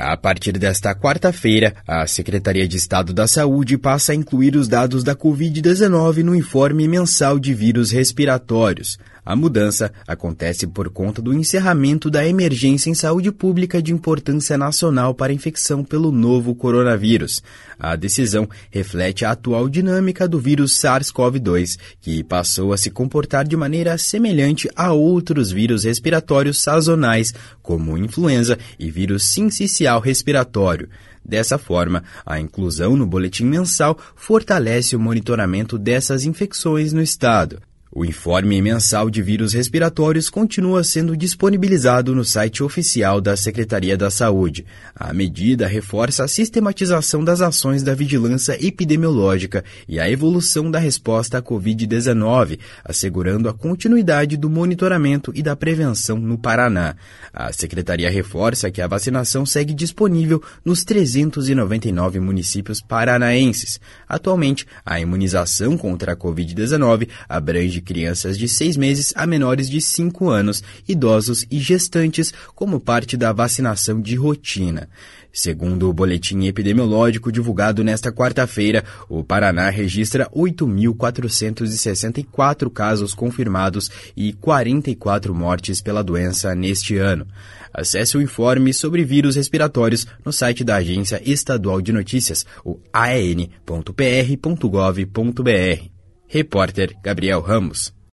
A partir desta quarta-feira, a Secretaria de Estado da Saúde passa a incluir os dados da Covid-19 no informe mensal de vírus respiratórios. A mudança acontece por conta do encerramento da emergência em saúde pública de importância nacional para a infecção pelo novo coronavírus. A decisão reflete a atual dinâmica do vírus SARS-CoV-2, que passou a se comportar de maneira semelhante a outros vírus respiratórios sazonais, como influenza e vírus sincicial respiratório. Dessa forma, a inclusão no boletim mensal fortalece o monitoramento dessas infecções no estado. O informe mensal de vírus respiratórios continua sendo disponibilizado no site oficial da Secretaria da Saúde. A medida reforça a sistematização das ações da vigilância epidemiológica e a evolução da resposta à Covid-19, assegurando a continuidade do monitoramento e da prevenção no Paraná. A Secretaria reforça que a vacinação segue disponível nos 399 municípios paranaenses. Atualmente, a imunização contra a Covid-19 abrange crianças de 6 meses a menores de 5 anos, idosos e gestantes, como parte da vacinação de rotina. Segundo o boletim epidemiológico divulgado nesta quarta-feira, o Paraná registra 8.464 casos confirmados e 44 mortes pela doença neste ano. Acesse o informe sobre vírus respiratórios no site da Agência Estadual de Notícias, o aen.pr.gov.br. Repórter Gabriel Ramos.